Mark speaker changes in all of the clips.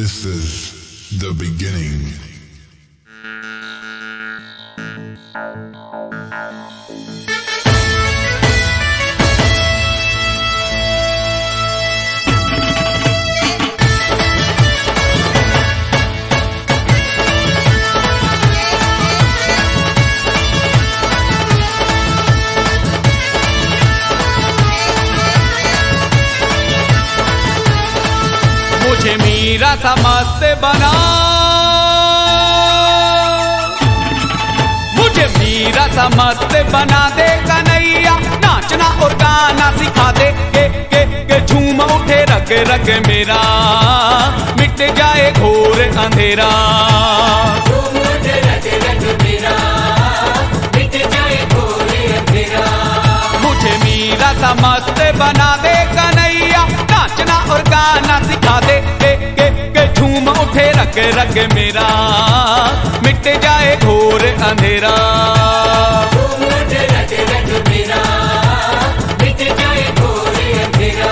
Speaker 1: This is the beginning.
Speaker 2: मुझे मीरा सा मस्त बना, मुझे मीरा सा मस्त बना दे कन्हैया, नाचना और गाना सिखा दे के झूम उठे रग रग मेरा, मिट जाए घोर अंधेरा।
Speaker 3: झूम उठे रग रग मेरा, मिट जाए घोर अंधेरा।
Speaker 2: मुझे मीरा सा मस्त बना दे कन्हैया, नाचना और गाना सिखा दे के झूम उठे रग रग मेरा, मिट जाए घोर अंधेरा।
Speaker 3: झूम उठे रग रग मेरा, मिट जाए घोर अंधेरा।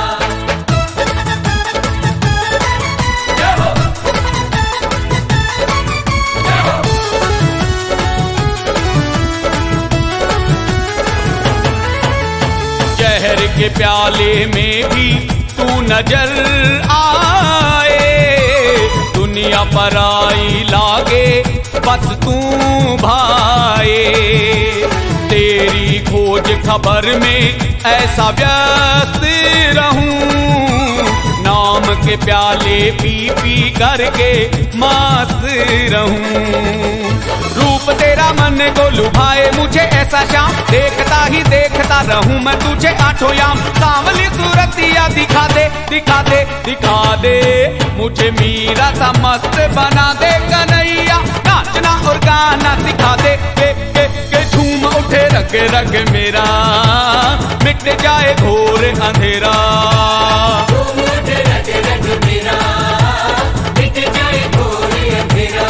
Speaker 2: जहर के प्याले में भी तू नजर आए, दुनिया पराई लागे बस तू भाए। तेरी खोज खबर में ऐसा व्यस्त रहूं, नाम के प्याले पी पी करके मस्त रहूं। रूप तेरा मन को लुभाए मुझे ऐसा शाम, देखता ही देखता रहूं मैं तुझे आठों याम। सांवली सूरतिया दिखा दे दिखा दे दिखा दे, मुझे मीरा सा मस्त बना दे कन्हैया, नाचना और गाना सिखा दे के झूम उठे रग रग मेरा, मिट जाए घोर अंधेरा।
Speaker 3: झूम उठे रग रग मेरा, मिट जाए घोर अंधेरा।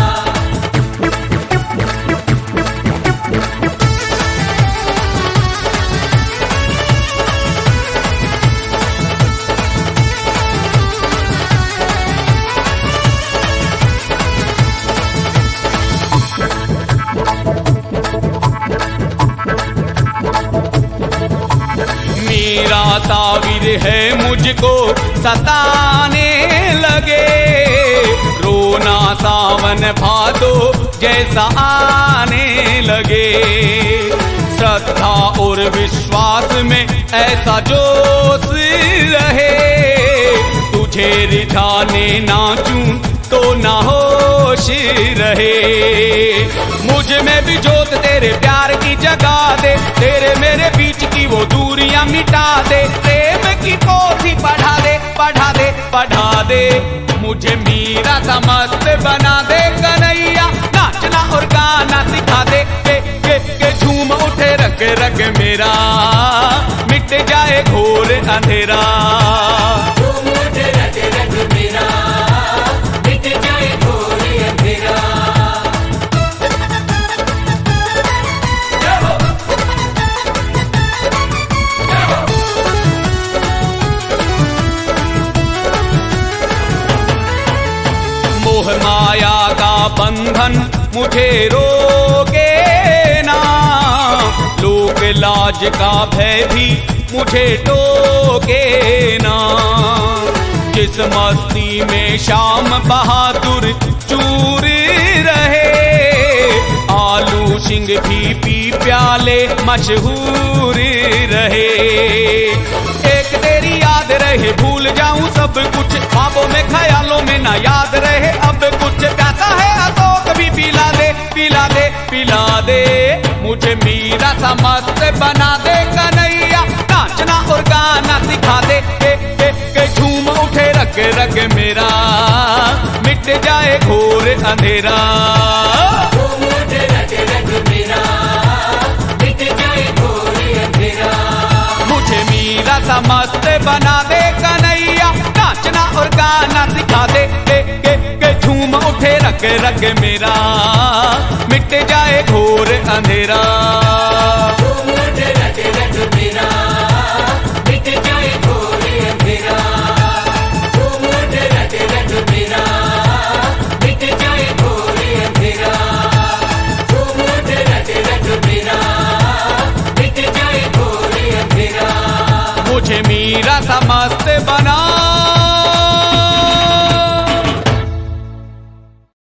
Speaker 2: मेरा साविर है मुझको सताने लगे, रोना सावन भादो जैसा आने लगे। श्रद्धा और विश्वास में ऐसा जोश रहे, तुझे रिझाने नाचूं तो ना होश रहे। मुझ में भी जोत तेरे प्यार की जगा दे, तेरे मेरे बीच की वो दूरियां मिटा दे। प्रेम की पोथी पढ़ा दे पढ़ा दे पढ़ा दे, मुझे मीरा सा मस्त बना दे कन्हैया, नाचना और गाना सिखा दे के झूम उठे रग रग मेरा, मिट जाए घोर अंधेरा।
Speaker 3: झूम उठे रग रग मेरा, मिट जाए घोर अंधेरा।
Speaker 2: मोह माया का बंधन मुझे रोके ना, लोक लाज का भय भी मुझे टोके ना। जिस मस्ती में श्याम बहादुर चूर रहे, आलू सिंह भी पी प्याले मशहूर रहे। एक तेरी याद रहे भूल जाऊं सब कुछ, ख्वाबों में ख्यालों में ना याद रहे अब कुछ। प्यासा है अशोक भी पिला दे पिला दे पिला दे, मुझे मीरा सा मस्त बना दे कन्हैया, नाचना और गाना सिखा दे के झूम उठे रग रग मेरा, मिट जाए घोर अंधेरा।
Speaker 3: झूम उठे रग रग मेरा, मिट जाए घोर अंधेरा।
Speaker 2: मुझे मीरा सा मस्त बना दे कन्हैया, नाचना और गाना सिखा दे के झूम उठे रग रग मेरा, मिट जाए घोर अंधेरा।
Speaker 3: झूम उठे रग रग मेरा, मिट जाए घोर अंधेरा। झूम उठे रग रग मेरा।
Speaker 2: रस